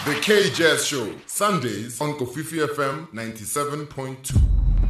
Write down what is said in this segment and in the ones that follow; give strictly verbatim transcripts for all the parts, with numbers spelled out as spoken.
The K Jazz Show, Sundays on Kofifi F M ninety-seven point two.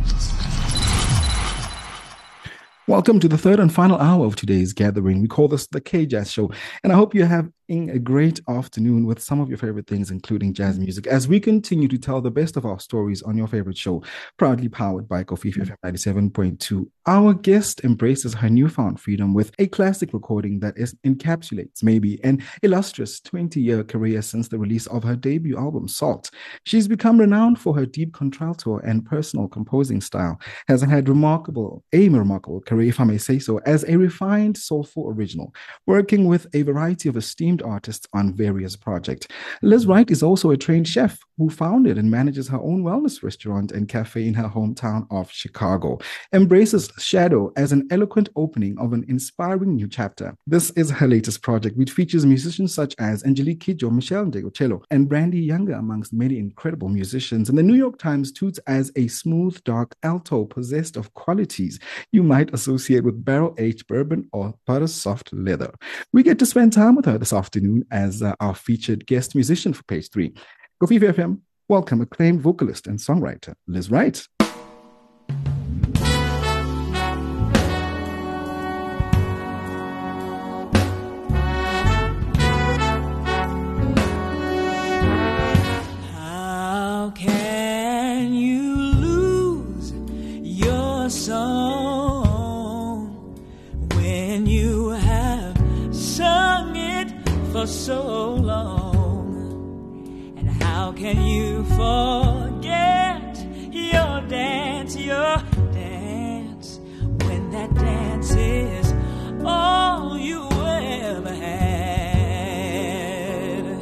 Welcome to the third and final hour of today's gathering. We call this the K Jazz Show, and I hope you're having a great afternoon with some of your favorite things, including jazz music, as we continue to tell the best of our stories on your favorite show, proudly powered by Kofifi F M ninety-seven point two. Our guest embraces her newfound freedom with a classic recording that is, encapsulates maybe an illustrious twenty-year career since the release of her debut album, Salt. She's become renowned for her deep contralto and personal composing style, has had remarkable, a remarkable career, if I may say so, as a refined, soulful original, working with a variety of esteemed artists on various projects. Liz Wright is also a trained chef who founded and manages her own wellness restaurant and cafe in her hometown of Chicago. Embraces Shadow as an eloquent opening of an inspiring new chapter. This is her latest project, which features musicians such as Angelique Kidjo, Michelle Ndegocello, and Brandy Younger, amongst many incredible musicians. And the New York Times toots as a smooth, dark alto possessed of qualities you might associate with barrel-aged bourbon or butter soft leather. We get to spend time with her this afternoon as uh, our featured guest musician for page three. Kofifi F M, welcome acclaimed vocalist and songwriter, Liz Wright. How can you lose your song when you have sung it for so long? And how can you forget your dance, your dance, when that dance is all you ever had?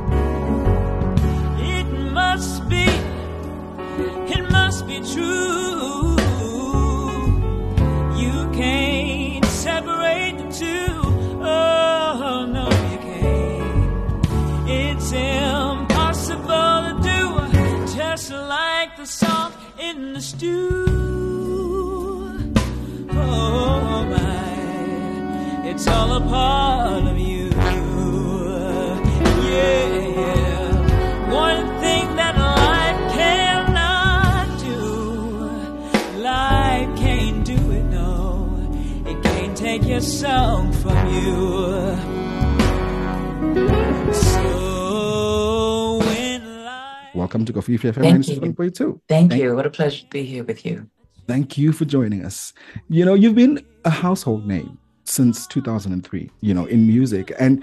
It must be, it must be true. You can't separate the two. Oh, no, you can't. It's impossible to do, just like the salt in the stew. Oh, my, it's all a part of you. Yeah, one thing that life cannot do, life can't do it, no. It can't take your song from you. So when life... Welcome to Kofifi F M Thank ninety-seven point two. Thank, Thank you. What a pleasure to be here with you. Thank you for joining us. You know, you've been a household name since two thousand three, you know, in music. And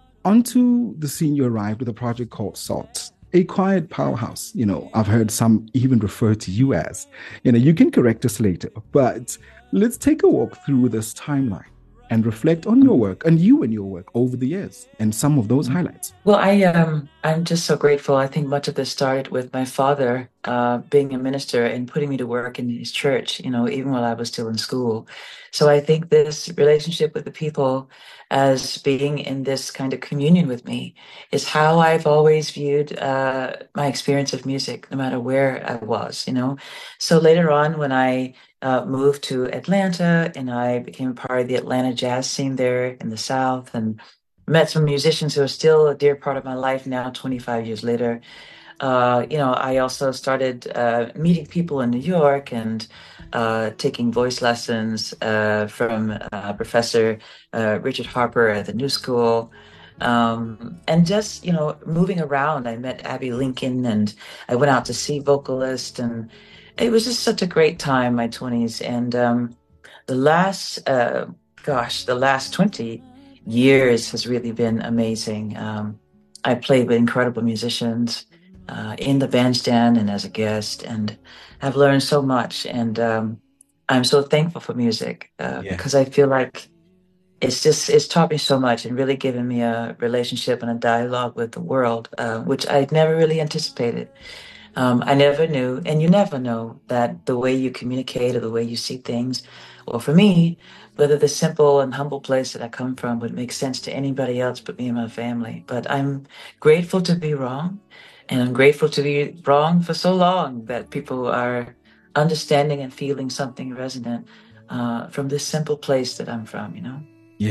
onto the scene you arrived with a project called Salt, a quiet powerhouse. You know, I've heard some even refer to you as. You know, you can correct us later, but let's take a walk through this timeline and reflect on your work and you and your work over the years and some of those highlights. Well, I, um, I'm just so grateful. I think much of this started with my father uh, being a minister and putting me to work in his church, you know, even while I was still in school. So I think this relationship with the people as being in this kind of communion with me is how I've always viewed uh, my experience of music, no matter where I was, you know. So later on, when I uh, moved to Atlanta and I became a part of the Atlanta jazz scene there in the South and met some musicians who are still a dear part of my life now, twenty-five years later. Uh, you know, I also started uh, meeting people in New York and uh, taking voice lessons uh, from uh, Professor uh, Richard Harper at the New School. Um, and just, you know, moving around, I met Abby Lincoln and I went out to see vocalists, and it was just such a great time, my twenties. And um, the last, uh, gosh, the last twenty years has really been amazing. Um, I played with incredible musicians uh, in the bandstand and as a guest, and I've learned so much. And um, I'm so thankful for music uh, Yeah. because I feel like it's just, it's taught me so much and really given me a relationship and a dialogue with the world, uh, which I'd never really anticipated. Um, I never knew, and you never know, that the way you communicate or the way you see things, or for me, whether the simple and humble place that I come from would make sense to anybody else but me and my family. But I'm grateful to be wrong, and I'm grateful to be wrong for so long that people are understanding and feeling something resonant uh, from this simple place that I'm from, you know? Yeah.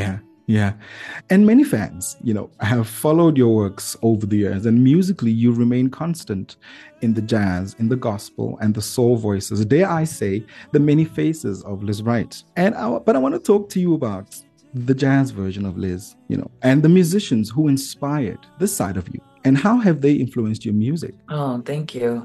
Yeah. And many fans, you know, have followed your works over the years, and musically you remain constant in the jazz, in the gospel, and the soul voices. Dare I say, the many faces of Liz Wright. And I, but I want to talk to you about the jazz version of Liz, you know, and the musicians who inspired this side of you. And how have they influenced your music? Oh, thank you.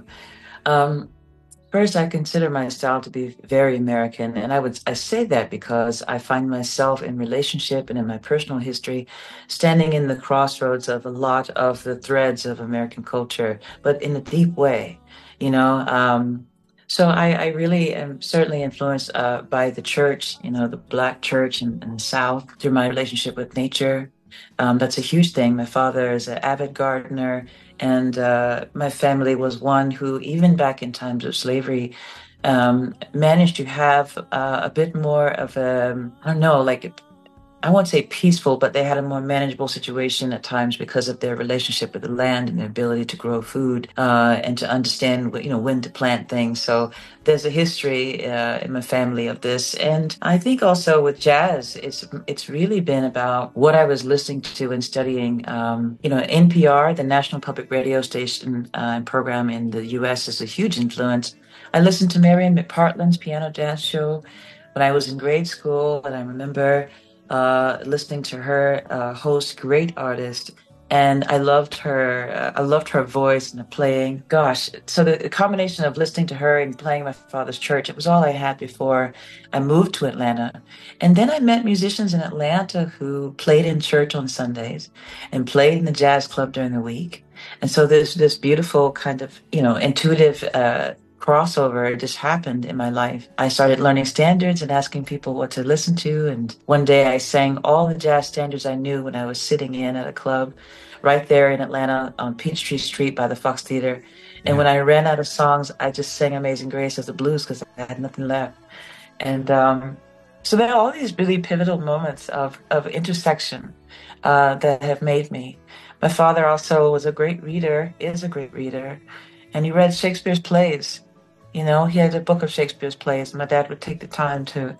Um, First, I consider my style to be very American, and I would I say that because I find myself in relationship and in my personal history standing in the crossroads of a lot of the threads of American culture, but in a deep way, you know. Um, so I, I really am certainly influenced uh, by the church, you know, the Black church in, in the South, through my relationship with nature. Um, that's a huge thing. My father is an avid gardener, and uh, my family was one who, even back in times of slavery, um, managed to have uh, a bit more of a, I don't know, like, I won't say peaceful, but they had a more manageable situation at times because of their relationship with the land and their ability to grow food uh, and to understand, you know, when to plant things. So there's a history uh, in my family of this. And I think also with jazz, it's it's really been about what I was listening to and studying. Um, you know, N P R, the National Public Radio Station uh, and program in the U S, is a huge influence. I listened to Marian McPartland's piano jazz show when I was in grade school, and I remember uh, listening to her uh, host great artist. And I loved her. Uh, I loved her voice and the playing. Gosh, so the, the combination of listening to her and playing my father's church, it was all I had before I moved to Atlanta. And then I met musicians in Atlanta who played in church on Sundays and played in the jazz club during the week. And so there's this beautiful kind of, you know, intuitive uh, crossover just happened in my life. I started learning standards and asking people what to listen to. And one day I sang all the jazz standards I knew when I was sitting in at a club right there in Atlanta on Peachtree Street by the Fox Theater. And yeah. when I ran out of songs, I just sang Amazing Grace as the blues because I had nothing left. And um, so there are all these really pivotal moments of, of intersection uh, that have made me. My father also was a great reader, is a great reader, and he read Shakespeare's plays. You know, he had a book of Shakespeare's plays. My dad would take the time to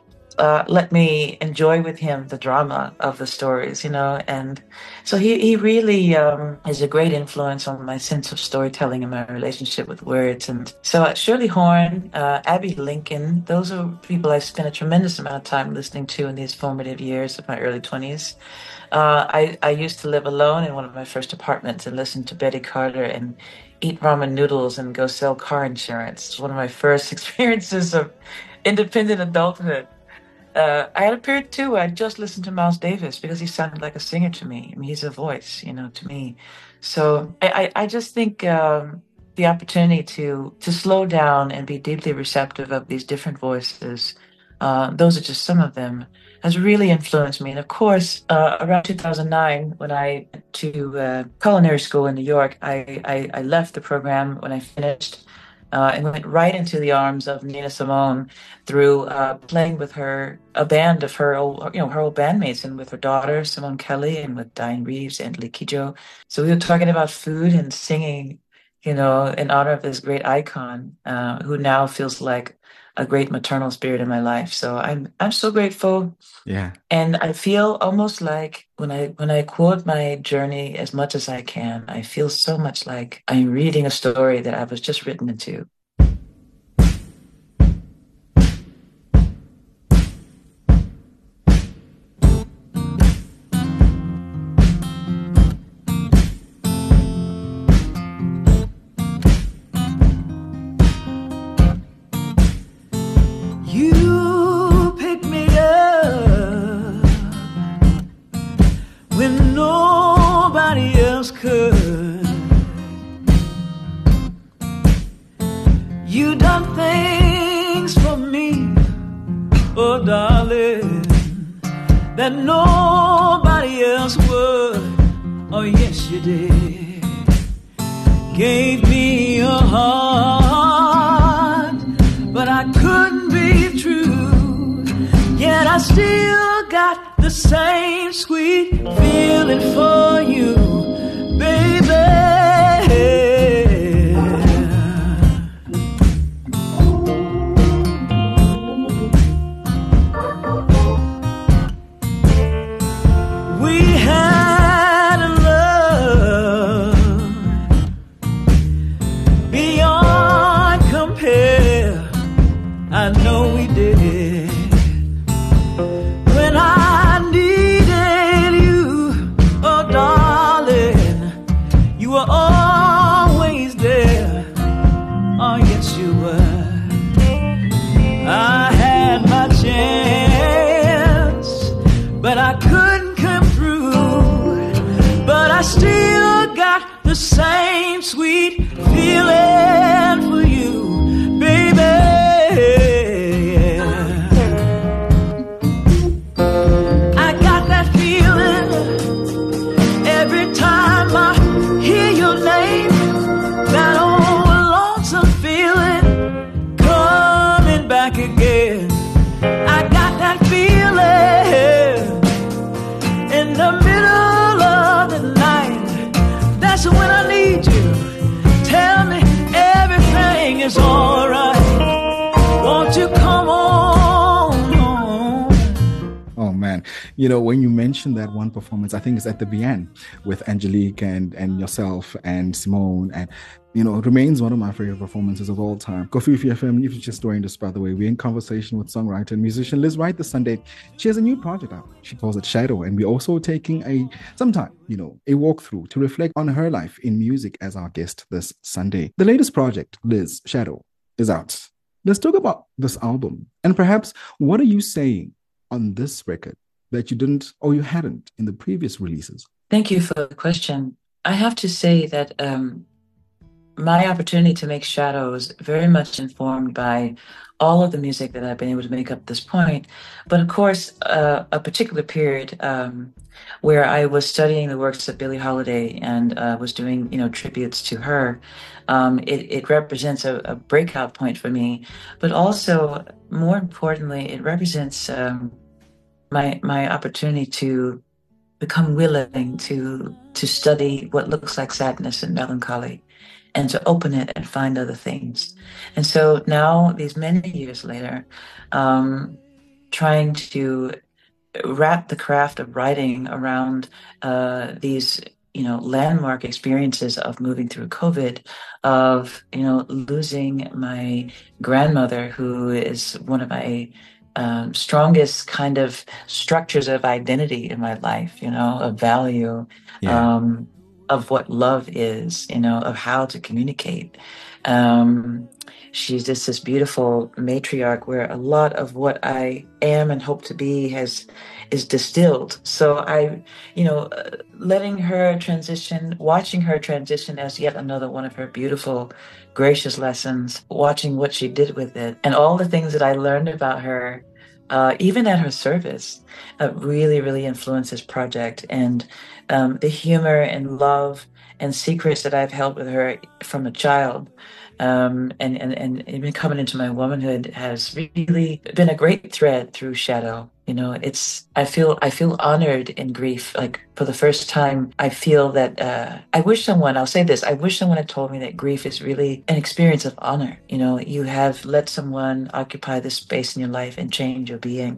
uh, let me enjoy with him the drama of the stories, you know. And so he, he really um, is a great influence on my sense of storytelling and my relationship with words. And so uh, Shirley Horn, uh, Abby Lincoln, those are people I spent a tremendous amount of time listening to in these formative years of my early twenties. Uh, I, I used to live alone in one of my first apartments and listen to Betty Carter and eat ramen noodles and go sell car insurance. It's one of my first experiences of independent adulthood. Uh, I had a period too where I just listened to Miles Davis because he sounded like a singer to me. I mean, he's a voice, you know, to me. So I, I, I just think um, the opportunity to to slow down and be deeply receptive of these different voices, uh, those are just some of them, has really influenced me. And of course, uh, around two thousand nine, when I went to uh, culinary school in New York, I, I, I left the program when I finished uh, and went right into the arms of Nina Simone through uh, playing with her, a band of her old, you know, her old bandmates, and with her daughter, Simone Kelly, and with Diane Reeves and Lee Kijo. So we were talking about food and singing, you know, in honor of this great icon uh, who now feels like a great maternal spirit in my life. So I'm I'm so grateful. Yeah. And I feel almost like when I when I quote my journey as much as I can, I feel so much like I'm reading a story that I was just written into. That nobody else would. Oh yes you did. Gave me your heart, but I couldn't be true. Yet I still got the same sweet feeling for you, baby. You know, when you mentioned that one performance, I think it's at the Bien with Angelique and and yourself and Simone, and you know, it remains one of my favorite performances of all time. Kofifi F M, if you're just joined us, by the way, we're in conversation with songwriter and musician Liz Wright this Sunday. She has a new project out. She calls it Shadow, and we're also taking a sometime, you know, a walkthrough to reflect on her life in music as our guest this Sunday. The latest project, Liz, Shadow, is out. Let's talk about this album, and perhaps what are you saying on this record that you didn't or you hadn't in the previous releases? Thank you for the question. I have to say that um, my opportunity to make Shadows very much informed by all of the music that I've been able to make up to this point. But of course, uh, a particular period um, where I was studying the works of Billie Holiday and uh, was doing, you know, tributes to her. Um, it, it represents a, a breakout point for me, but also, more importantly, it represents um, my my opportunity to become willing to to study what looks like sadness and melancholy, and to open it and find other things. And so now, these many years later, um, trying to wrap the craft of writing around uh, these, you know, landmark experiences of moving through COVID, of, you know, losing my grandmother, who is one of my um, strongest kind of structures of identity in my life, you know, of value, Yeah. um, of what love is, you know, of how to communicate. Um, she's just this beautiful matriarch where a lot of what I am and hope to be has is distilled. So I, you know, uh, letting her transition, watching her transition as yet another one of her beautiful, gracious lessons, watching what she did with it, and all the things that I learned about her, uh, even at her service, uh, really, really influenced this project. And um, the humor and love and secrets that I've held with her from a child, um, and, and, and even coming into my womanhood, has really been a great thread through Shadow. You know, it's, I feel, I feel honored in grief. Like, for the first time, I feel that, uh, I wish someone, I'll say this, I wish someone had told me that grief is really an experience of honor. You know, you have let someone occupy this space in your life and change your being.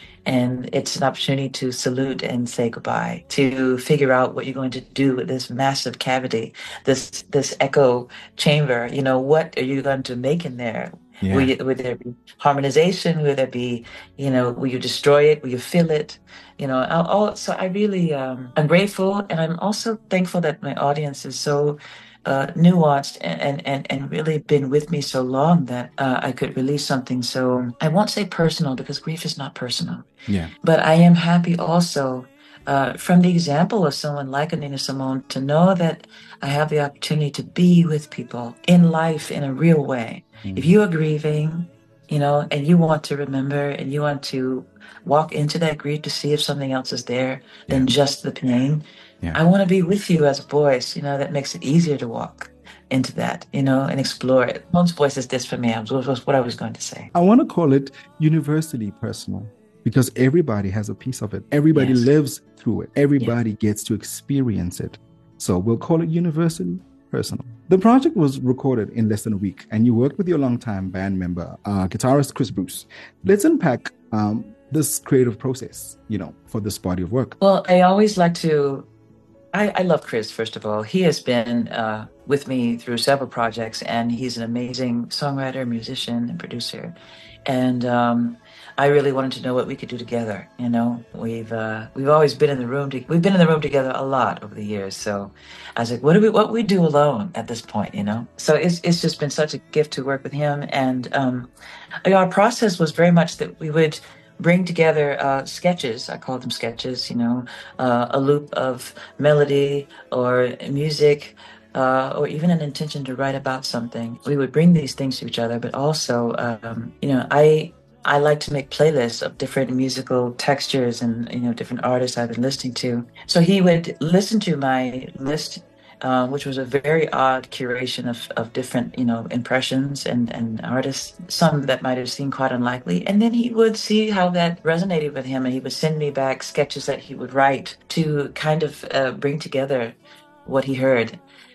And it's an opportunity to salute and say goodbye, to figure out what you're going to do with this massive cavity, this this echo chamber. You know, what are you going to make in there? Yeah. Will, you, will there be harmonization? Will there be, you know, will you destroy it? Will you fill it? You know, I'll, I'll, so I really, um, I'm grateful. And I'm also thankful that my audience is so uh, nuanced and, and, and, and really been with me so long that uh, I could release something. So I won't say personal, because grief is not personal. Yeah. But I am happy also uh, from the example of someone like Nina Simone to know that I have the opportunity to be with people in life in a real way. Mm-hmm. If you are grieving, you know, and you want to remember and you want to walk into that grief to see if something else is there yeah. than just the pain, yeah. I want to be with you as a voice, you know, that makes it easier to walk into that, you know, and explore it. Simone's voice is this for me. That was what I was going to say. I want to call it universally personal, because everybody has a piece of it. Everybody yes. lives through it. Everybody yes. gets to experience it. So we'll call it universally personal. The project was recorded in less than a week, and you worked with your longtime band member, uh, guitarist Chris Bruce. Let's unpack um, this creative process, you know, for this body of work. Well, I always like to, I, I love Chris, first of all. He has been uh, with me through several projects, and he's an amazing songwriter, musician, and producer. And um, I really wanted to know what we could do together. You know, we've uh, we've always been in the room. To, we've been in the room together a lot over the years. So I was like, what do we what we do alone at this point? You know. So it's it's just been such a gift to work with him. And um, our process was very much that we would bring together uh, sketches. I call them sketches. You know, uh, a loop of melody or music. Uh, or even an intention to write about something. We would bring these things to each other, but also, um, you know, I I like to make playlists of different musical textures and, you know, different artists I've been listening to. So he would listen to my list, uh, which was a very odd curation of, of different, you know, impressions and, and artists, some that might have seemed quite unlikely. And then he would see how that resonated with him, and he would send me back sketches that he would write to kind of uh, bring together what he heard.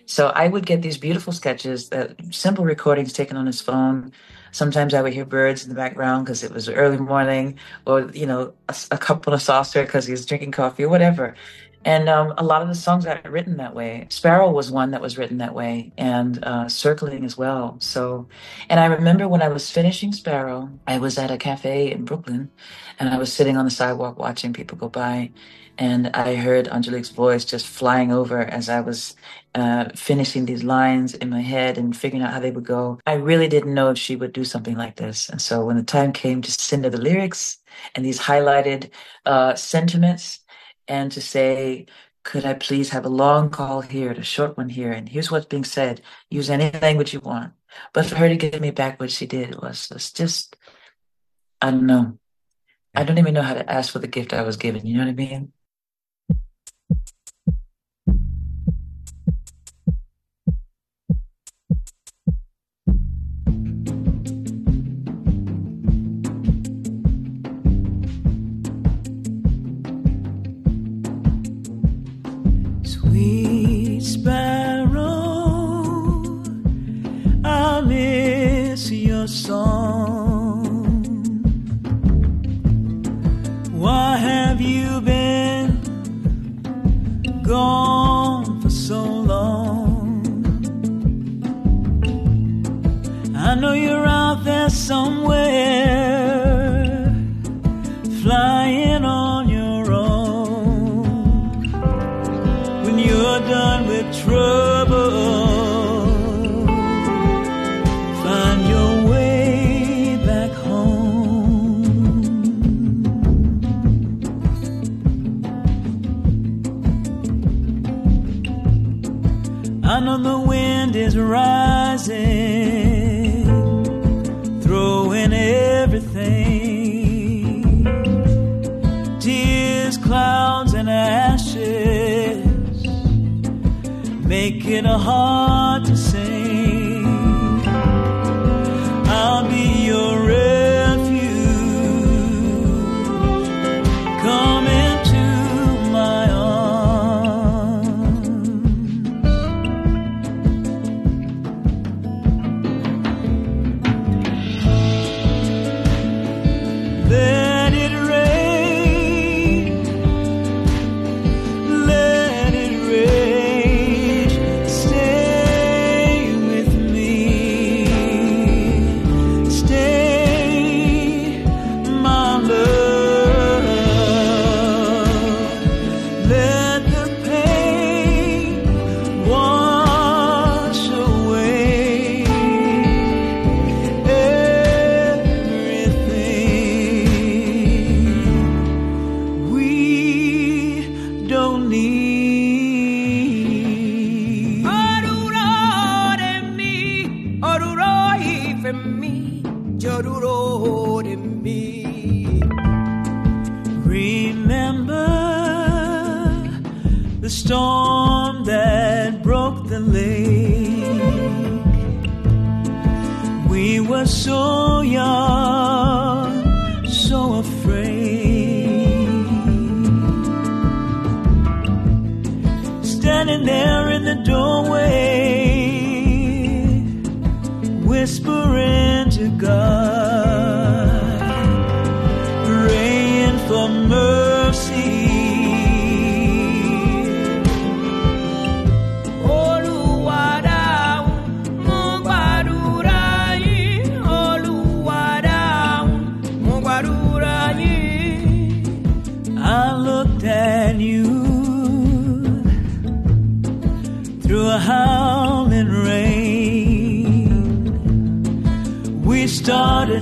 So I would get these beautiful sketches, that simple recordings taken on his phone. Sometimes I would hear birds in the background because it was early morning, or you know, a, a cup on a saucer because he was drinking coffee or whatever. And um, a lot of the songs are written that way. Sparrow was one that was written that way, and uh, Circling as well. So, and I remember when I was finishing Sparrow, I was at a cafe in Brooklyn, and I was sitting on the sidewalk watching people go by, and I heard Angelique's voice just flying over as I was uh, finishing these lines in my head and figuring out how they would go. I really didn't know if she would do something like this. And so when the time came to send her the lyrics and these highlighted uh, sentiments, and to say, could I please have a long call here and a short one here? And here's what's being said. Use any language you want. But for her to give me back what she did was, was just, I don't know. I don't even know how to ask for the gift I was given. You know what I mean? Sweet sparrow, I'll miss your song. Why have you been gone for so long? I know you're out there somewhere, flying on your own. When you're done with trouble, find your way back home. I know the wind is rising, throwing everything, tears, clouds, and ashes, make it hard to sing. I'll be your refuge, come into my arms. Let it rain, let it rain, stay with me, stay, my love. Let the pain wash away everything we don't need. Oruro de mi, oruro for me, joruro de mi. Remember the storm that broke the lake. We were so young, so afraid, standing there in the doorway, whispering to God, praying for mercy. Oluwadau, mugbadurai, Oluwadau, mugbadurai. I looked at you through a howling rain. We started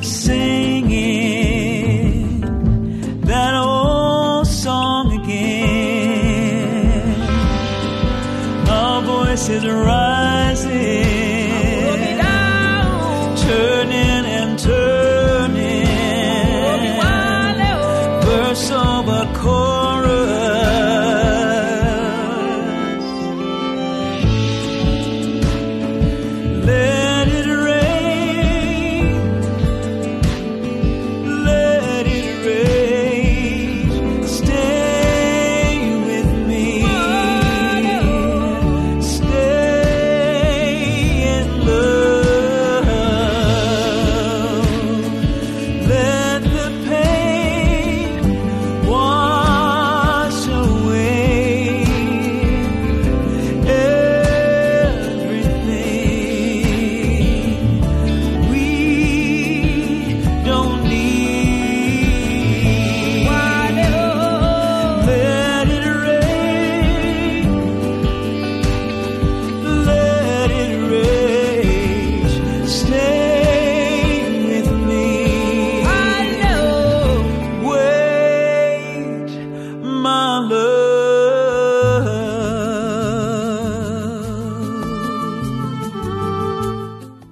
singing that old song again. Our voices rising, turning and turning, verse over chorus. Let it rain, let it rain, stay with me, stay,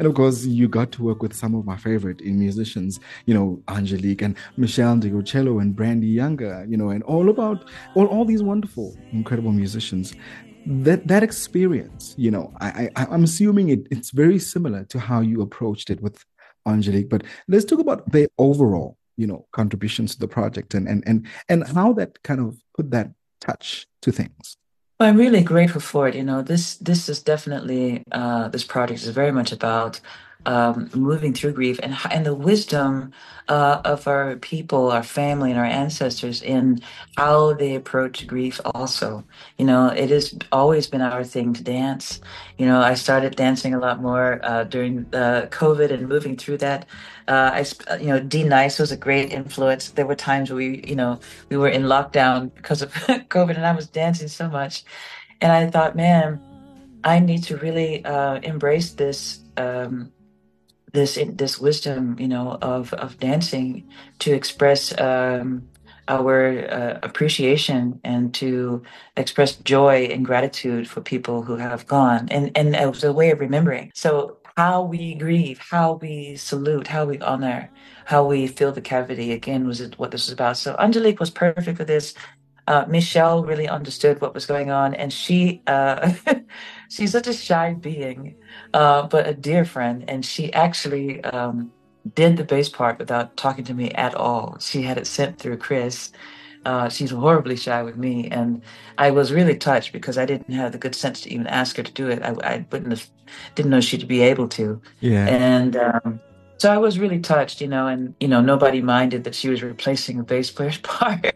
And of course, you got to work with some of my favorite in musicians, you know, Angelique and Michelle DiGocello and Brandy Younger, you know, and all about all, all these wonderful, incredible musicians. That that experience, you know, I, I I'm assuming it, it's very similar to how you approached it with Angelique. But let's talk about their overall, you know, contributions to the project and and and and how that kind of put that touch to things. Well, I'm really grateful for it. You know, this this is definitely uh, this project is very much about um, moving through grief and h- and the wisdom uh, of our people, our family, and our ancestors in how they approach grief. Also, you know, it has always been our thing to dance. You know, I started dancing a lot more uh, during uh, COVID and moving through that. Uh, I, sp- uh, you know, D Nice was a great influence. There were times where we, you know, we were in lockdown because of COVID, and I was dancing so much. And I thought, man, I need to really uh, embrace this um, this this wisdom, you know, of of dancing to express um, our uh, appreciation and to express joy and gratitude for people who have gone, and and it was a way of remembering. So how we grieve, how we salute, how we honor, how we fill the cavity again was it what this was about. So Angelique was perfect for this. Uh, Michelle really understood what was going on, and she uh, she's such a shy being, uh, but a dear friend. And she actually um, did the bass part without talking to me at all. She had it sent through Chris. Uh, she's horribly shy with me, and I was really touched because I didn't have the good sense to even ask her to do it. I, I wouldn't have, didn't know she'd be able to, Yeah. and um, so I was really touched, you know, and you know nobody minded that she was replacing a bass player's part.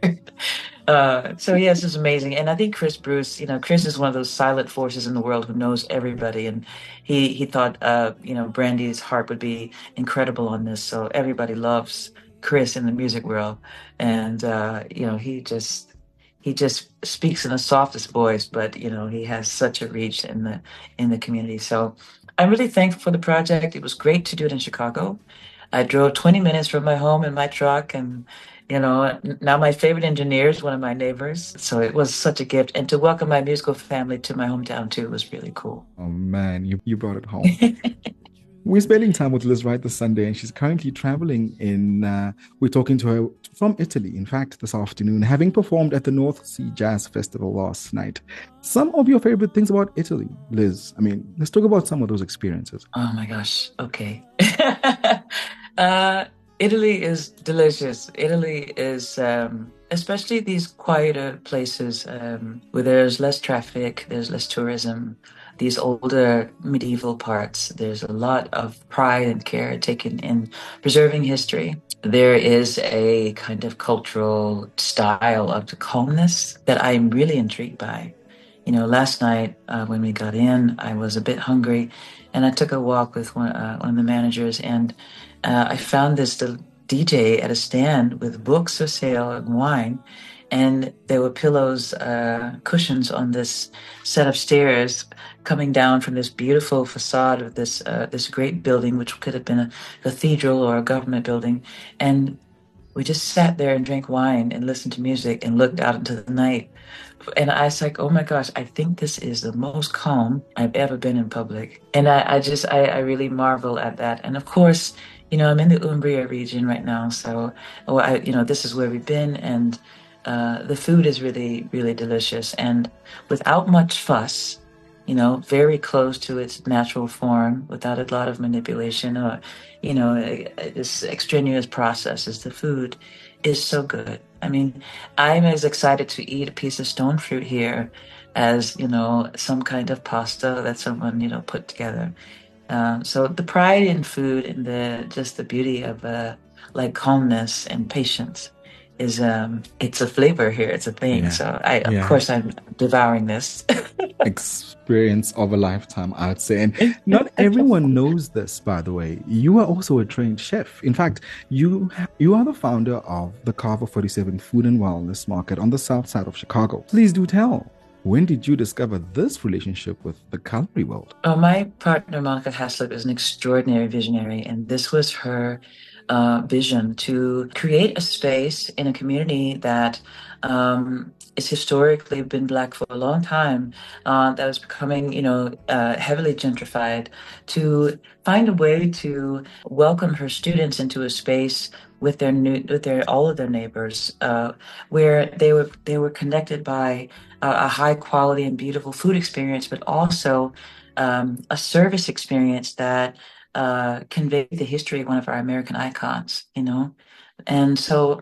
Uh, so yes, it's amazing, and I think Chris Bruce, you know, Chris is one of those silent forces in the world who knows everybody, and he he thought, uh, you know, Brandy's harp would be incredible on this, so everybody loves Chris in the music world, and uh, you know, he just he just speaks in the softest voice, but you know, he has such a reach in the in the community. So I'm really thankful for the project. It was great to do it in Chicago. I drove twenty minutes from my home in my truck, and you know, now my favorite engineer is one of my neighbors. So it was such a gift. And to welcome my musical family to my hometown too was really cool. Oh man, you, you brought it home. We're spending time with Liz Wright this Sunday, and she's currently traveling in, uh, we're talking to her from Italy, in fact, this afternoon, having performed at the North Sea Jazz Festival last night. Some of your favorite things about Italy, Liz? I mean, let's talk about some of those experiences. Oh my gosh. Okay. uh, Italy is delicious. Italy is, um, especially these quieter places um, where there's less traffic, there's less tourism, these older medieval parts. There's a lot of pride and care taken in preserving history. There is a kind of cultural style of the calmness that I'm really intrigued by. You know, last night uh, when we got in, I was a bit hungry, and I took a walk with one, uh, one of the managers, and uh, I found this little D J at a stand with books for sale and wine, and there were pillows, uh, cushions on this set of stairs coming down from this beautiful facade of this uh, this great building, which could have been a cathedral or a government building, and we just sat there and drank wine and listened to music and looked out into the night. And I was like, oh my gosh, I think this is the most calm I've ever been in public. And I, I just, I, I really marvel at that. And of course, you know, I'm in the Umbria region right now. So, oh, I, you know, this is where we've been. And uh, the food is really, really delicious. And without much fuss, you know, very close to its natural form, without a lot of manipulation or, you know, this extraneous processes, the food is so good. I mean, I'm as excited to eat a piece of stone fruit here as, you know, some kind of pasta that someone, you know, put together. Um, so the pride in food and the just the beauty of uh, like calmness and patience is um it's a flavor here. It's a thing. Yeah. So I of Yeah. course I'm devouring this. Experience of a lifetime, I'd say. And not everyone knows this, by the way. You are also a trained chef. In fact, you you are the founder of the Carver forty-seven Food and Wellness Market on the south side of Chicago. Please do tell. When did you discover this relationship with the culinary world? Oh, my partner, Monica Haslip, is an extraordinary visionary, and this was her uh, vision to create a space in a community that um, it's historically been Black for a long time, uh, that was becoming, you know, uh, heavily gentrified, to find a way to welcome her students into a space with their new, with their all of their neighbors, uh, where they were they were connected by a, a high quality and beautiful food experience, but also um, a service experience that uh, conveyed the history of one of our American icons, you know. And so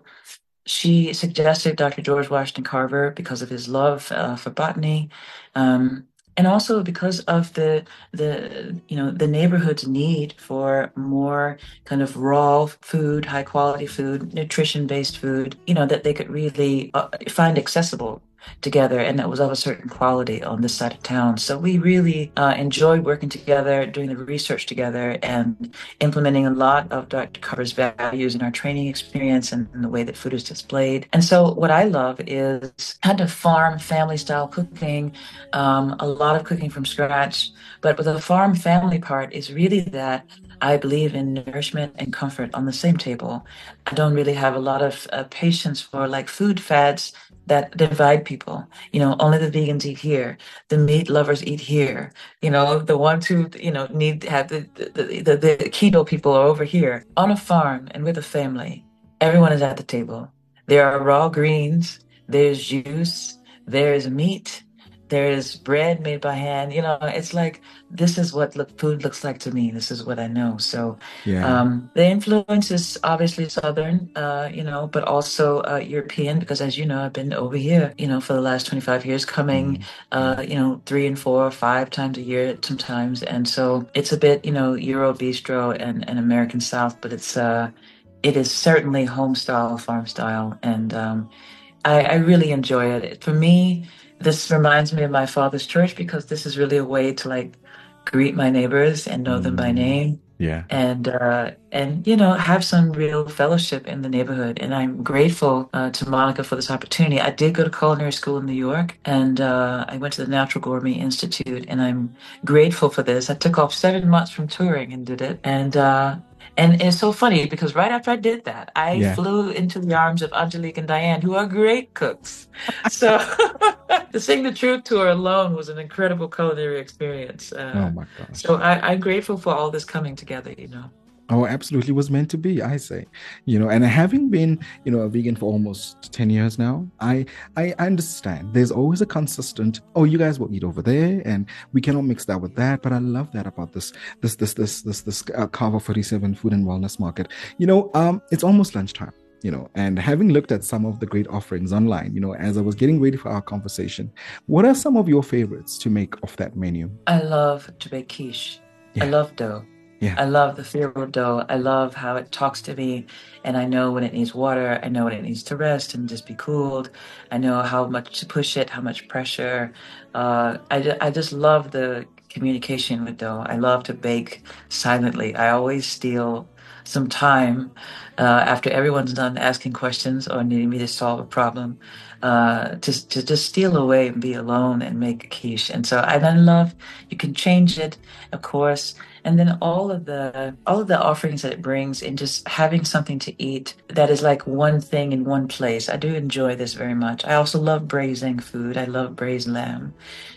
she suggested Doctor George Washington Carver because of his love uh, for botany, um, and also because of the the you know the neighborhood's need for more kind of raw food, high quality food, nutrition based food, you know, that they could really uh, find accessible together, and that was of a certain quality on this side of town. So we really uh, enjoyed working together, doing the research together, and implementing a lot of Doctor Carver's values in our training experience and, and the way that food is displayed. And so what I love is kind of farm family style cooking, um, a lot of cooking from scratch. But with the farm family part is really that I believe in nourishment and comfort on the same table. I don't really have a lot of uh, patience for like food fads that divide people. You know, only the vegans eat here, the meat lovers eat here. You know, the ones who, you know, need to have the the, the the keto people are over here. On a farm and with a family, everyone is at the table. There are raw greens, there's juice, there's meat, there's bread made by hand. You know, it's like, this is what look, food looks like to me. This is what I know. So Yeah. um, the influence is obviously Southern, uh, you know, but also uh, European, because as you know, I've been over here, you know, for the last twenty-five years, coming, uh, you know, three and four or five times a year sometimes. And so it's a bit, you know, Euro bistro and, and American South, but it's, uh, it is certainly home style, farm style. And um, I, I really enjoy it. For me, this reminds me of my father's church, because this is really a way to like greet my neighbors and know them by name. Yeah. And, uh, and, you know, have some real fellowship in the neighborhood. And I'm grateful uh, to Monica for this opportunity. I did go to culinary school in New York, and uh, I went to the Natural Gourmet Institute, and I'm grateful for this. I took off seven months from touring and did it. And, uh, And it's so funny because right after I did that, I Yeah. flew into the arms of Angelique and Diane, who are great cooks. So the Sing the Truth tour alone was an incredible culinary experience. Uh, Oh my gosh. so I, I'm grateful for all this coming together, you know. Oh, absolutely was meant to be, I say. You know, and having been, you know, a vegan for almost ten years now, I I understand there's always a consistent, oh, you guys will eat over there and we cannot mix that with that. But I love that about this, this, this, this, this, this uh, Carver forty-seven Food and Wellness Market. You know, um, it's almost lunchtime. You know, and having looked at some of the great offerings online, you know, as I was getting ready for our conversation, what are some of your favorites to make off that menu? I love to bake quiche. Yeah. I love dough. Yeah. I love the feel of dough. I love how it talks to me, and I know when it needs water. I know when it needs to rest and just be cooled. I know how much to push it, how much pressure. Uh, I, ju- I just love the communication with dough. I love to bake silently. I always steal some time uh, after everyone's done asking questions or needing me to solve a problem, uh, to to just steal away and be alone and make a quiche. And so I then love, you can change it, of course, and then all of the all of the offerings that it brings, and just having something to eat that is like one thing in one place. I do enjoy this very much. I also love braising food. I love braised lamb.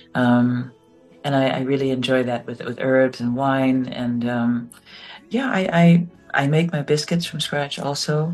Um, and I, I really enjoy that with, with herbs and wine. And um, yeah, I, I I make my biscuits from scratch also.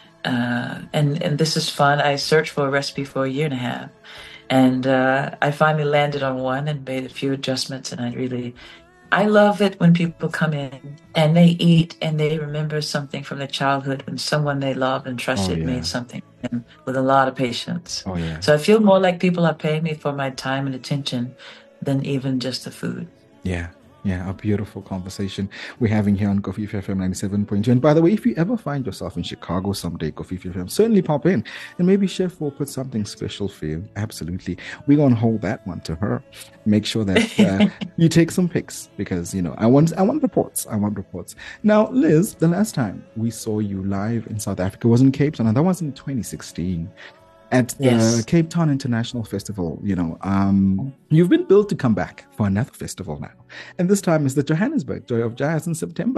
Uh, and, and this is fun. I searched for a recipe for a year and a half. And uh, I finally landed on one and made a few adjustments. And I really, I love it when people come in and they eat and they remember something from their childhood when someone they loved and trusted Oh, yeah. made something for them with a lot of patience. Oh, yeah. So I feel more like people are paying me for my time and attention than even just the food. Yeah. Yeah, a beautiful conversation we're having here on Kofifi F M ninety-seven point two. And by the way, if you ever find yourself in Chicago someday, Kofifi F M, certainly pop in and maybe Chef will put something special for you. Absolutely. We're going to hold that one to her. Make sure that uh, you take some pics because, you know, I want I want reports. I want reports. Now, Liz, the last time we saw you live in South Africa was in Cape Town, and that was in twenty sixteen. At the Yes. Cape Town International Festival, you know, um, you've been billed to come back for another festival now. And this time is the Johannesburg Joy of Jazz in September.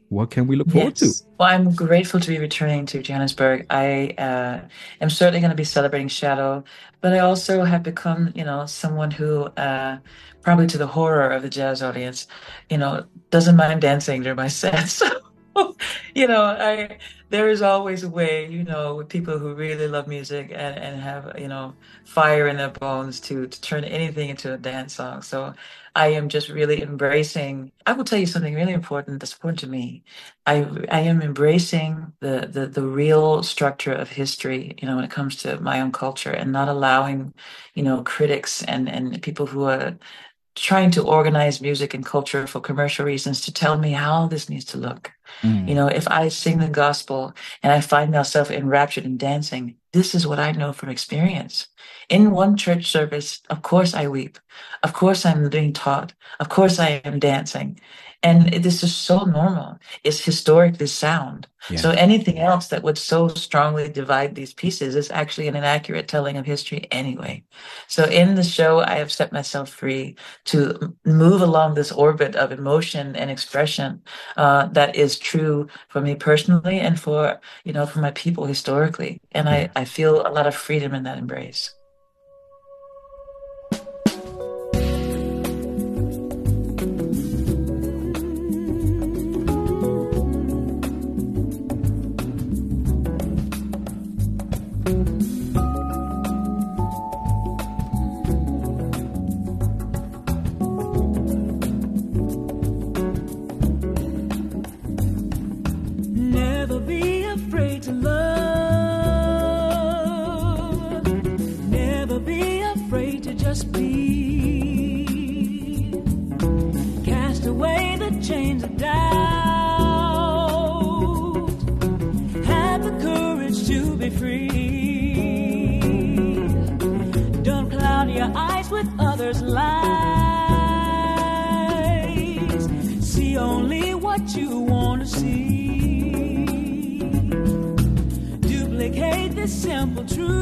What can we look forward to? Yes. Well, I'm grateful to be returning to Johannesburg. I uh, am certainly going to be celebrating Shadow, but I also have become, you know, someone who, uh, probably to the horror of the jazz audience, you know, doesn't mind dancing during my sets. So, you know, I there is always a way, you know, with people who really love music and, and have, you know, fire in their bones to to turn anything into a dance song. So I am just really embracing. I will tell you something really important that's important to me. I I am embracing the the the real structure of history, you know, when it comes to my own culture, and not allowing, you know, critics and and people who are trying to organize music and culture for commercial reasons to tell me how this needs to look. You Mm. know, if I sing the gospel and I find myself enraptured in dancing, this is what I know from experience. In one church service, of course I weep. Of course I'm being taught. Of course I am dancing. And this is so normal. It's historically sound. Yeah. So anything else that would so strongly divide these pieces is actually an inaccurate telling of history anyway. So in the show, I have set myself free to m- move along this orbit of emotion and expression, uh, that is true for me personally and for, you know, for my people historically. And Yeah. I, I feel a lot of freedom in that embrace. Never be afraid to love. Never be afraid to just be. Cast away the chains of doubt. Have the courage to be free. Don't cloud your eyes with others' lies. See only what you want to see. Duplicate this simple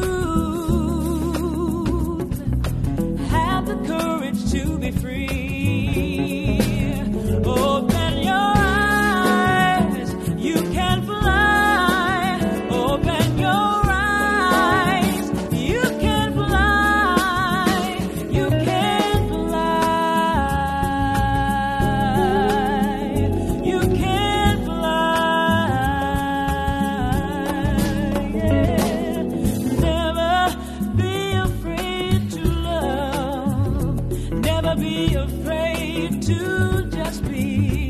truth. Have the courage to be free. Open your eyes, you can fly. Open your eyes, you can fly. You can fly. You can fly. Yeah. Never be afraid to love. Never be afraid to just be.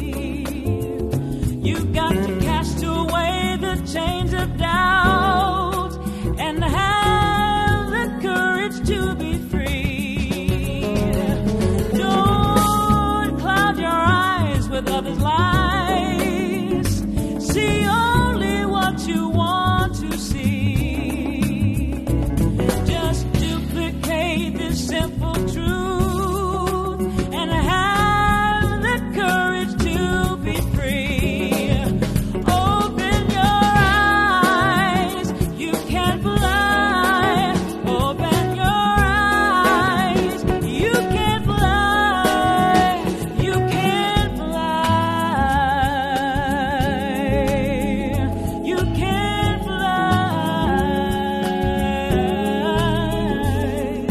You got to cast away the chains of doubt and have the courage to be free. Don't cloud your eyes with others' lies. See only what you want to see. Just duplicate this simple truth and have the courage to be free. Open your eyes, you can fly. Open your eyes, you can fly. You can fly. You can fly.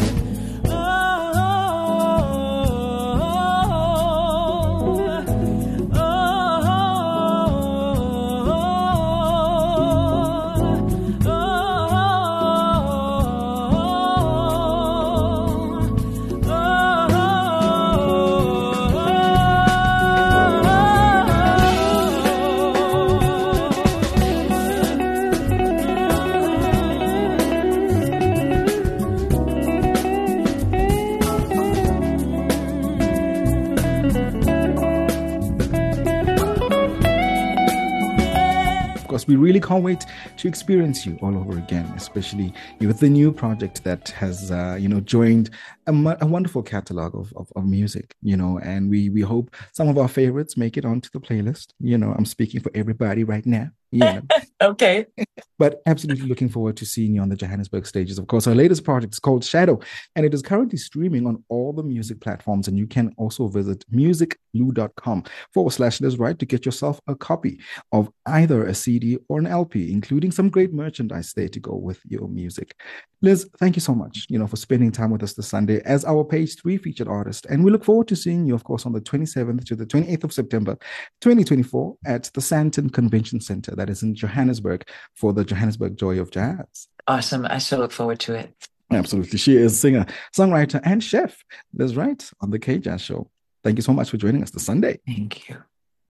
Of course, we really can't wait to experience you all over again, especially with the new project that has, uh, you know, joined a, mu- a wonderful catalog of, of, of music, you know, and we we hope some of our favorites make it onto the playlist. You know, I'm speaking for everybody right now. Yeah. Okay. But absolutely looking forward to seeing you on the Johannesburg stages. Of course, her latest project is called Shadow, and it is currently streaming on all the music platforms. And you can also visit musicblue.com forward slash Liz Wright to get yourself a copy of either a C D or an L P, including some great merchandise there to go with your music. Liz, thank you so much, you know, for spending time with us this Sunday as our page three featured artist. And we look forward to seeing you, of course, on the twenty-seventh to the twenty-eighth of September, twenty twenty-four at the Sandton Convention Center that is in Johannesburg for the Johannesburg Joy of Jazz. Awesome. I so look forward to it. Absolutely. She is singer, songwriter, and chef. Liz Wright on the K Jazz Show. Thank you so much for joining us this Sunday. Thank you.